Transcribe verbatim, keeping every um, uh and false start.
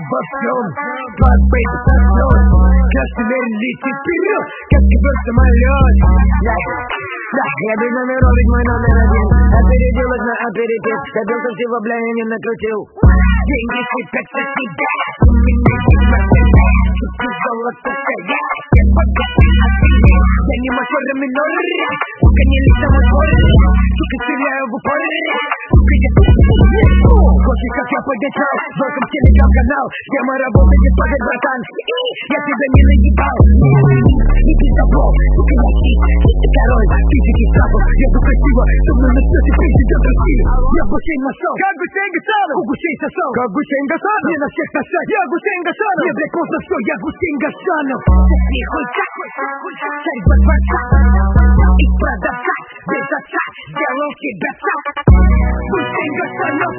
во всем. Класс бейби соснет, каждый мерин летит вперед, как звезд самолет. Да, да, я без номеров, ведь мой номер один. Опередил их на аперитив, добился всего, бля, я не накрутил. Деньги сыпят со себя, у меня есть Мерседес, тут золото стоят, я богатый офигеть. Я не мажор, а минор, сука, не лично мой двор, сука, стреляю в упор, сука, я хочешь, как я поддержал, welcome телеграм-канал, где мы работаем, где падает, братан, я тебя не наебал, не пиздобол, сука, я хит, ты король, физики страхов, я бы красиво, со мной на счете президент России, я Гусейн Масал, как Гусейн Гасанов, Гусейн сосал, как Гусейн Гасанов, не на всех сосать, я Гусейн Гасанов, мне, блядь, поздно все, я Гусейн Гасанов, не хуйка, царь во дворца, и продавца, без отца, сделал тебя сам, Гусейн Гасанов.